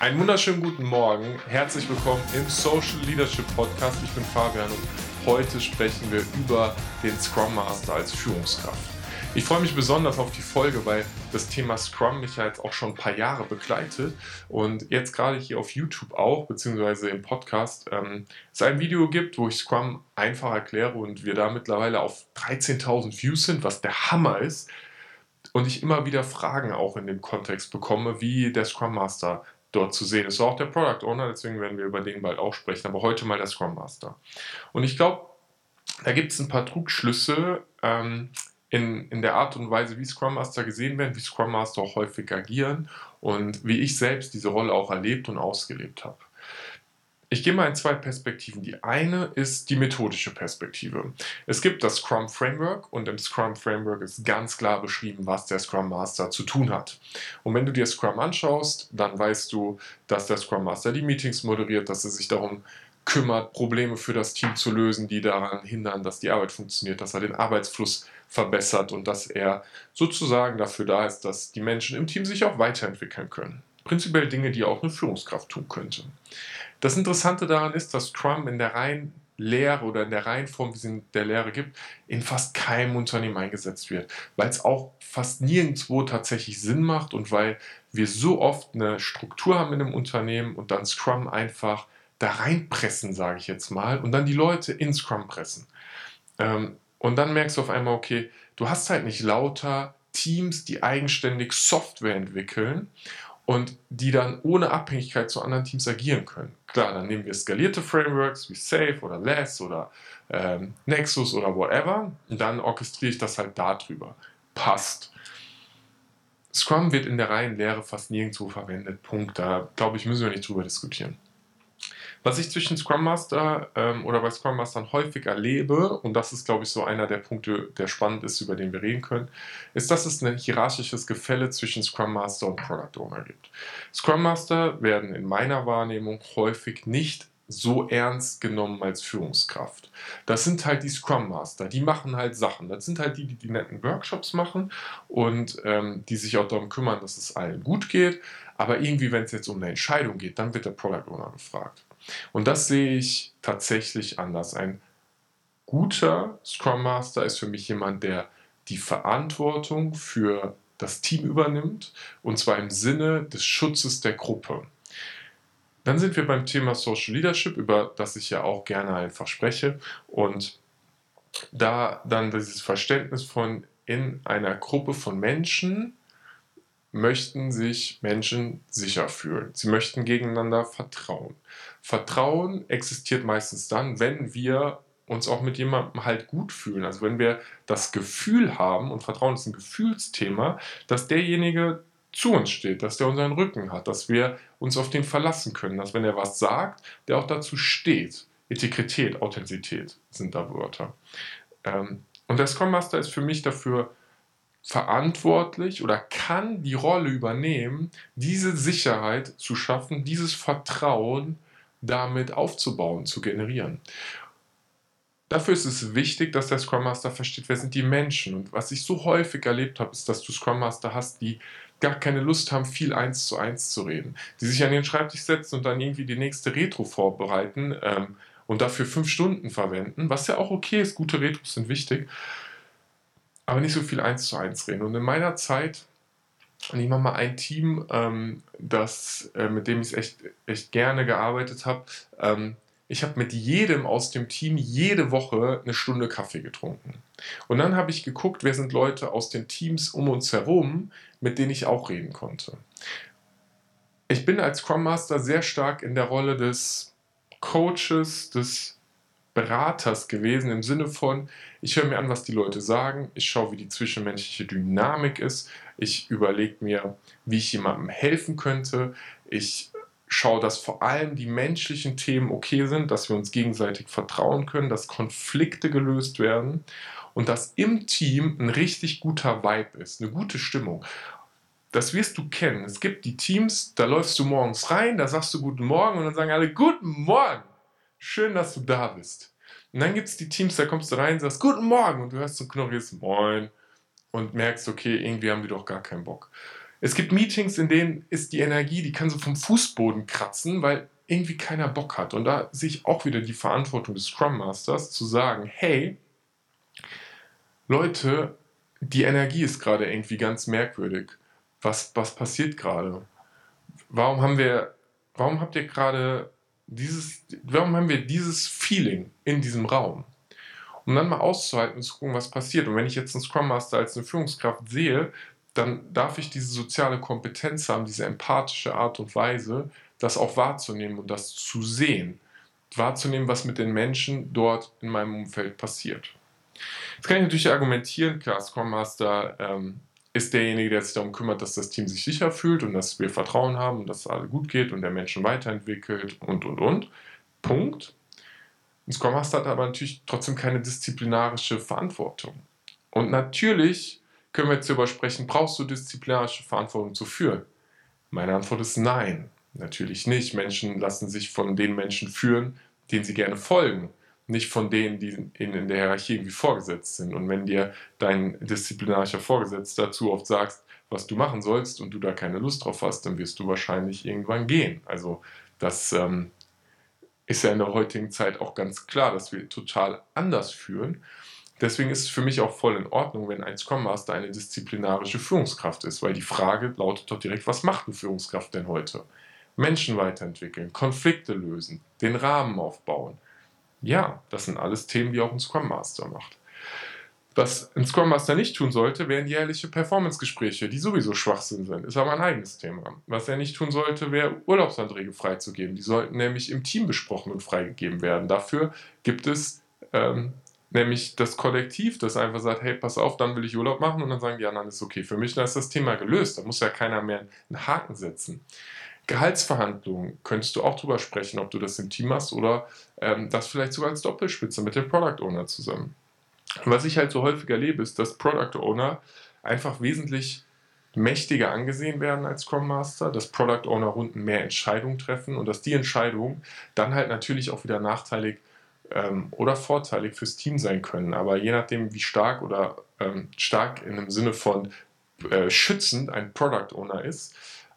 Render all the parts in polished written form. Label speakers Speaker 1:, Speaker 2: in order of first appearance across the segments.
Speaker 1: Einen wunderschönen guten Morgen, herzlich willkommen im Social Leadership Podcast. Ich bin Fabian und heute sprechen wir über den Scrum Master als Führungskraft. Ich freue mich besonders auf die Folge, weil das Thema Scrum mich ja jetzt auch schon ein paar Jahre begleitet und jetzt gerade hier auf YouTube auch, beziehungsweise im Podcast, es ein Video gibt, wo ich Scrum einfach erkläre und wir da mittlerweile auf 13.000 Views sind, was der Hammer ist. Und ich immer wieder Fragen auch in dem Kontext bekomme, wie der Scrum Master dort zu sehen ist. So auch der Product Owner, deswegen werden wir über den bald auch sprechen, aber heute mal der Scrum Master. Und ich glaube, da gibt es ein paar Trugschlüsse in der Art und Weise, wie Scrum Master gesehen werden, wie Scrum Master auch häufig agieren und wie ich selbst diese Rolle auch erlebt und ausgelebt habe. Ich gehe mal in zwei Perspektiven. Die eine ist die methodische Perspektive. Es gibt das Scrum Framework und im Scrum Framework ist ganz klar beschrieben, was der Scrum Master zu tun hat. Und wenn du dir Scrum anschaust, dann weißt du, dass der Scrum Master die Meetings moderiert, dass er sich darum kümmert, Probleme für das Team zu lösen, die daran hindern, dass die Arbeit funktioniert, dass er den Arbeitsfluss verbessert und dass er sozusagen dafür da ist, dass die Menschen im Team sich auch weiterentwickeln können. Prinzipiell Dinge, die auch eine Führungskraft tun könnte. Das Interessante daran ist, dass Scrum in der reinen Lehre oder in der reinen Form, wie es in der Lehre gibt, in fast keinem Unternehmen eingesetzt wird, weil es auch fast nirgendwo tatsächlich Sinn macht und weil wir so oft eine Struktur haben in einem Unternehmen und dann Scrum einfach da reinpressen, sage ich jetzt mal, und dann die Leute in Scrum pressen. Und dann merkst du auf einmal, okay, du hast halt nicht lauter Teams, die eigenständig Software entwickeln und die dann ohne Abhängigkeit zu anderen Teams agieren können. Klar, dann nehmen wir skalierte Frameworks wie Safe oder Less oder Nexus oder whatever und dann orchestriere ich das halt darüber. Passt. Scrum wird in der reinen Lehre fast nirgendwo verwendet. Punkt. Da, glaube ich, müssen wir nicht drüber diskutieren. Was ich zwischen Scrum Master oder bei Scrum Mastern häufig erlebe, und das ist, glaube ich, so einer der Punkte, der spannend ist, über den wir reden können, ist, dass es ein hierarchisches Gefälle zwischen Scrum Master und Product Owner gibt. Scrum Master werden in meiner Wahrnehmung häufig nicht so ernst genommen als Führungskraft. Das sind halt die Scrum Master, die machen halt Sachen. Das sind halt die netten Workshops machen und die sich auch darum kümmern, dass es allen gut geht. Aber irgendwie, wenn es jetzt um eine Entscheidung geht, dann wird der Product Owner gefragt. Und das sehe ich tatsächlich anders. Ein guter Scrum Master ist für mich jemand, der die Verantwortung für das Team übernimmt, und zwar im Sinne des Schutzes der Gruppe. Dann sind wir beim Thema Social Leadership, über das ich ja auch gerne einfach spreche, und da dann dieses Verständnis von in einer Gruppe von Menschen möchten sich Menschen sicher fühlen. Sie möchten gegeneinander vertrauen. Vertrauen existiert meistens dann, wenn wir uns auch mit jemandem halt gut fühlen. Also wenn wir das Gefühl haben, und Vertrauen ist ein Gefühlsthema, dass derjenige zu uns steht, dass der unseren Rücken hat, dass wir uns auf den verlassen können, dass wenn er was sagt, der auch dazu steht. Integrität, Authentizität sind da Wörter. Und der Scrum Master ist für mich dafür verantwortlich oder kann die Rolle übernehmen, diese Sicherheit zu schaffen, dieses Vertrauen damit aufzubauen, zu generieren. Dafür ist es wichtig, dass der Scrum Master versteht, wer sind die Menschen. Und was ich so häufig erlebt habe, ist, dass du Scrum Master hast, die gar keine Lust haben, viel 1:1 zu reden. Die sich an den Schreibtisch setzen und dann irgendwie die nächste Retro vorbereiten und dafür 5 Stunden verwenden, was ja auch okay ist, gute Retros sind wichtig, aber nicht so viel 1:1 reden. Und in meiner Zeit, und ich mache mal ein Team, mit dem ich echt gerne gearbeitet habe, ich habe mit jedem aus dem Team jede Woche eine Stunde Kaffee getrunken. Und dann habe ich geguckt, wer sind Leute aus den Teams um uns herum, mit denen ich auch reden konnte. Ich bin als Scrum Master sehr stark in der Rolle des Coaches, des Beraters gewesen, im Sinne von, ich höre mir an, was die Leute sagen, ich schaue, wie die zwischenmenschliche Dynamik ist, ich überlege mir, wie ich jemandem helfen könnte, ich schaue, dass vor allem die menschlichen Themen okay sind, dass wir uns gegenseitig vertrauen können, dass Konflikte gelöst werden und dass im Team ein richtig guter Vibe ist, eine gute Stimmung. Das wirst du kennen. Es gibt die Teams, da läufst du morgens rein, da sagst du Guten Morgen und dann sagen alle Guten Morgen. Schön, dass du da bist. Und dann gibt es die Teams, da kommst du rein und sagst Guten Morgen und du hörst so ein knurriges Moin und merkst, okay, irgendwie haben die doch gar keinen Bock. Es gibt Meetings, in denen ist die Energie, die kann so vom Fußboden kratzen, weil irgendwie keiner Bock hat. Und da sehe ich auch wieder die Verantwortung des Scrum Masters zu sagen, hey, Leute, die Energie ist gerade irgendwie ganz merkwürdig. Was passiert gerade? Warum haben wir, warum habt ihr gerade warum haben wir dieses Feeling in diesem Raum? Um dann mal auszuhalten und zu gucken, was passiert. Und wenn ich jetzt einen Scrum Master als eine Führungskraft sehe, dann darf ich diese soziale Kompetenz haben, diese empathische Art und Weise, das auch wahrzunehmen und das zu sehen. Wahrzunehmen, was mit den Menschen dort in meinem Umfeld passiert. Jetzt kann ich natürlich argumentieren, klar, Scrum Master ist derjenige, der sich darum kümmert, dass das Team sich sicher fühlt und dass wir Vertrauen haben und dass es alle gut geht und der Menschen weiterentwickelt und. Punkt. Ein Scrum Master hat aber natürlich trotzdem keine disziplinarische Verantwortung. Und natürlich können wir jetzt darüber sprechen, brauchst du disziplinarische Verantwortung zu führen? Meine Antwort ist nein, natürlich nicht. Menschen lassen sich von den Menschen führen, denen sie gerne folgen, nicht von denen, die ihnen in der Hierarchie irgendwie vorgesetzt sind. Und wenn dir dein disziplinarischer Vorgesetzter zu oft sagst, was du machen sollst und du da keine Lust drauf hast, dann wirst du wahrscheinlich irgendwann gehen. Also das ist ja in der heutigen Zeit auch ganz klar, dass wir total anders führen. Deswegen ist es für mich auch voll in Ordnung, wenn ein Scrum Master eine disziplinarische Führungskraft ist, weil die Frage lautet doch direkt, was macht eine Führungskraft denn heute? Menschen weiterentwickeln, Konflikte lösen, den Rahmen aufbauen. Ja, das sind alles Themen, die auch ein Scrum Master macht. Was ein Scrum Master nicht tun sollte, wären jährliche Performance-Gespräche, die sowieso Schwachsinn sind. Ist aber ein eigenes Thema. Was er nicht tun sollte, wäre Urlaubsanträge freizugeben. Die sollten nämlich im Team besprochen und freigegeben werden. Dafür gibt es nämlich das Kollektiv, das einfach sagt, hey, pass auf, dann will ich Urlaub machen und dann sagen die anderen, ist okay für mich, dann ist das Thema gelöst. Da muss ja keiner mehr einen Haken setzen. Gehaltsverhandlungen, könntest du auch drüber sprechen, ob du das im Team hast oder das vielleicht sogar als Doppelspitze mit dem Product Owner zusammen. Und was ich halt so häufig erlebe, ist, dass Product Owner einfach wesentlich mächtiger angesehen werden als Scrum Master, dass Product Owner Runden mehr Entscheidungen treffen und dass die Entscheidungen dann halt natürlich auch wieder nachteilig oder vorteilig fürs Team sein können. Aber je nachdem, wie stark oder stark in dem Sinne von schützend ein Product Owner ist,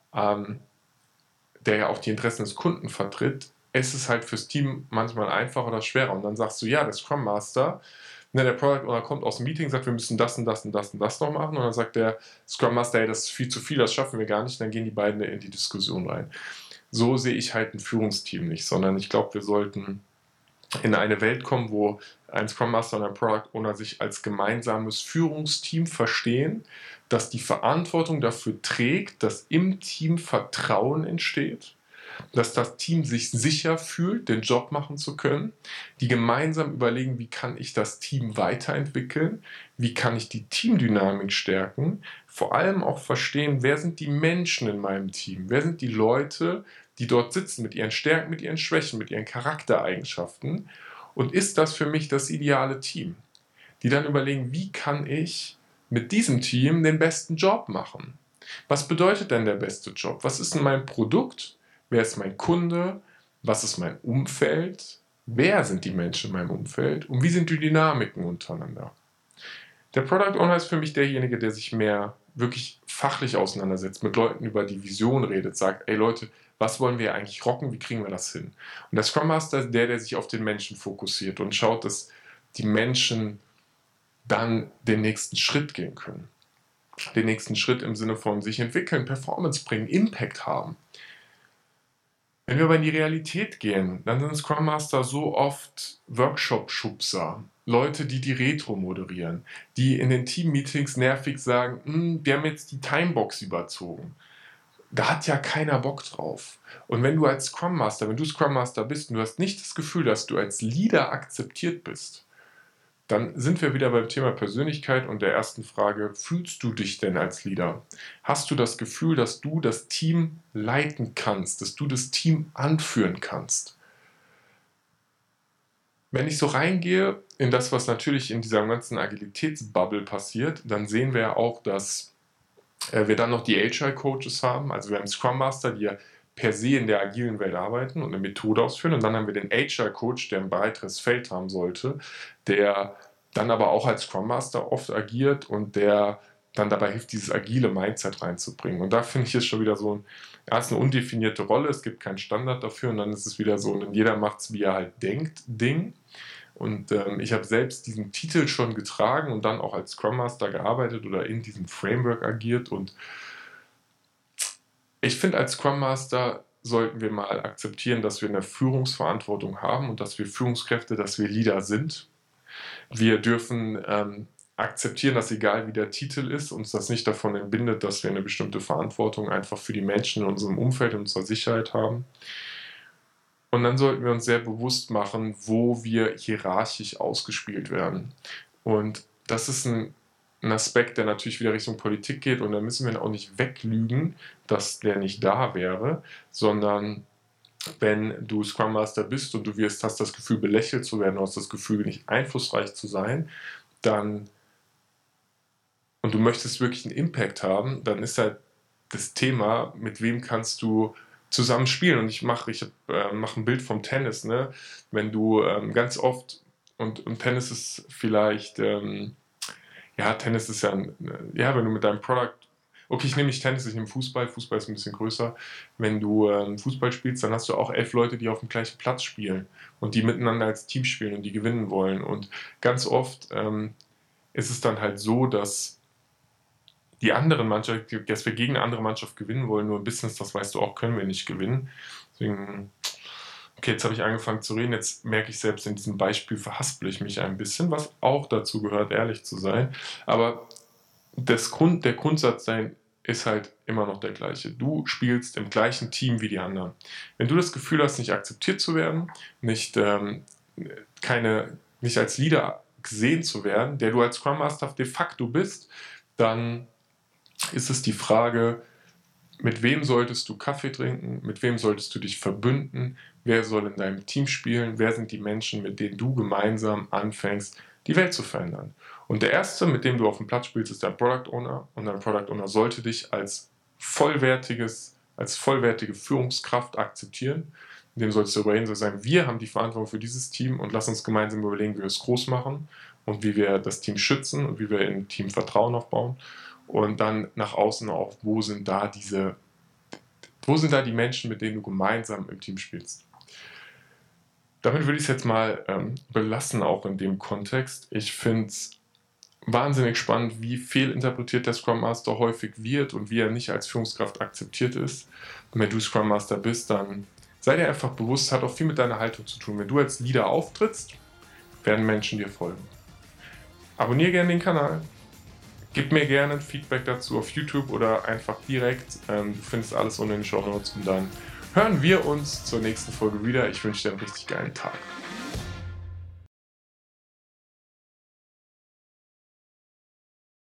Speaker 1: der ja auch die Interessen des Kunden vertritt, ist es halt fürs Team manchmal einfacher oder schwerer. Und dann sagst du, ja, der Scrum Master, der Product Owner kommt aus dem Meeting, sagt, wir müssen das und das und das und das noch machen. Und dann sagt der Scrum Master, hey, das ist viel zu viel, das schaffen wir gar nicht. Und dann gehen die beiden in die Diskussion rein. So sehe ich halt ein Führungsteam nicht, sondern ich glaube, wir sollten in eine Welt kommen, wo ein Scrum Master und ein Product Owner sich als gemeinsames Führungsteam verstehen, dass die Verantwortung dafür trägt, dass im Team Vertrauen entsteht, dass das Team sich sicher fühlt, den Job machen zu können, die gemeinsam überlegen, wie kann ich das Team weiterentwickeln, wie kann ich die Teamdynamik stärken, vor allem auch verstehen, wer sind die Menschen in meinem Team, wer sind die Leute, die dort sitzen mit ihren Stärken, mit ihren Schwächen, mit ihren Charaktereigenschaften und ist das für mich das ideale Team? Die dann überlegen, wie kann ich mit diesem Team den besten Job machen? Was bedeutet denn der beste Job? Was ist denn mein Produkt? Wer ist mein Kunde? Was ist mein Umfeld? Wer sind die Menschen in meinem Umfeld? Und wie sind die Dynamiken untereinander? Der Product Owner ist für mich derjenige, der sich mehr wirklich fachlich auseinandersetzt, mit Leuten über die Vision redet, sagt, ey Leute, was wollen wir eigentlich rocken, wie kriegen wir das hin? Und der Scrum Master ist der sich auf den Menschen fokussiert und schaut, dass die Menschen dann den nächsten Schritt gehen können. Den nächsten Schritt im Sinne von sich entwickeln, Performance bringen, Impact haben. Wenn wir aber in die Realität gehen, dann sind Scrum Master so oft Workshop-Schubser, Leute, die Retro moderieren, die in den Team-Meetings nervig sagen, wir haben jetzt die Timebox überzogen. Da hat ja keiner Bock drauf. Und wenn du als Scrum Master, wenn du Scrum Master bist und du hast nicht das Gefühl, dass du als Leader akzeptiert bist, dann sind wir wieder beim Thema Persönlichkeit und der ersten Frage, fühlst du dich denn als Leader? Hast du das Gefühl, dass du das Team leiten kannst, dass du das Team anführen kannst? Wenn ich so reingehe in das, was natürlich in dieser ganzen Agilitätsbubble passiert, dann sehen wir ja auch, dass wir dann noch die Agile Coaches haben, also wir haben Scrum Master, die ja per se in der agilen Welt arbeiten und eine Methode ausführen. Und dann haben wir den Agile Coach, der ein breiteres Feld haben sollte, der dann aber auch als Scrum Master oft agiert und der dann dabei hilft, dieses agile Mindset reinzubringen. Und da finde ich es schon wieder so ist eine undefinierte Rolle, es gibt keinen Standard dafür und dann ist es wieder so ein jeder macht es, wie er halt denkt, Ding. Und ich habe selbst diesen Titel schon getragen und dann auch als Scrum Master gearbeitet oder in diesem Framework agiert. Und ich finde, als Scrum Master sollten wir mal akzeptieren, dass wir eine Führungsverantwortung haben und dass wir Führungskräfte, dass wir Leader sind. Wir dürfen akzeptieren, dass egal wie der Titel ist, uns das nicht davon entbindet, dass wir eine bestimmte Verantwortung einfach für die Menschen in unserem Umfeld und unserer Sicherheit haben. Und dann sollten wir uns sehr bewusst machen, wo wir hierarchisch ausgespielt werden. Und das ist ein Aspekt, der natürlich wieder Richtung Politik geht und da müssen wir auch nicht weglügen, dass der nicht da wäre, sondern wenn du Scrum Master bist und du hast das Gefühl, belächelt zu werden, du hast das Gefühl, nicht einflussreich zu sein, und du möchtest wirklich einen Impact haben, dann ist halt das Thema, mit wem kannst du zusammen spielen. Und ich mache ein Bild vom Tennis, ne? Wenn du ganz oft, und Tennis ist vielleicht, Tennis ist wenn du mit deinem Product, okay, ich nehme nicht Tennis, ich nehme Fußball ist ein bisschen größer. Wenn du Fußball spielst, dann hast du auch 11 Leute, die auf dem gleichen Platz spielen und die miteinander als Team spielen und die gewinnen wollen. Und ganz oft ist es dann halt so, dass die anderen Mannschaft, dass wir gegen eine andere Mannschaft gewinnen wollen, nur im Business, das weißt du auch, können wir nicht gewinnen. Deswegen, okay, jetzt habe ich angefangen zu reden, jetzt merke ich selbst in diesem Beispiel verhaspel ich mich ein bisschen, was auch dazu gehört, ehrlich zu sein. Aber der Grundsatz sein ist halt immer noch der gleiche. Du spielst im gleichen Team wie die anderen. Wenn du das Gefühl hast, nicht akzeptiert zu werden, nicht als Leader gesehen zu werden, der du als Scrum Master de facto bist, dann ist es die Frage, mit wem solltest du Kaffee trinken, mit wem solltest du dich verbünden, wer soll in deinem Team spielen, wer sind die Menschen, mit denen du gemeinsam anfängst, die Welt zu verändern. Und der erste, mit dem du auf dem Platz spielst, ist dein Product Owner und dein Product Owner sollte dich als vollwertige Führungskraft akzeptieren. In dem sollst du darüber hin sein, wir haben die Verantwortung für dieses Team und lass uns gemeinsam überlegen, wie wir es groß machen und wie wir das Team schützen und wie wir im Team Vertrauen aufbauen. Und dann nach außen auch, wo sind da die Menschen, mit denen du gemeinsam im Team spielst. Damit würde ich es jetzt mal belassen, auch in dem Kontext. Ich finde es wahnsinnig spannend, wie fehlinterpretiert der Scrum Master häufig wird und wie er nicht als Führungskraft akzeptiert ist. Und wenn du Scrum Master bist, dann sei dir einfach bewusst, hat auch viel mit deiner Haltung zu tun. Wenn du als Leader auftrittst, werden Menschen dir folgen. Abonniere gerne den Kanal. Gib mir gerne ein Feedback dazu auf YouTube oder einfach direkt. Du findest alles unten in den Shownotes und dann hören wir uns zur nächsten Folge wieder. Ich wünsche dir einen richtig geilen Tag.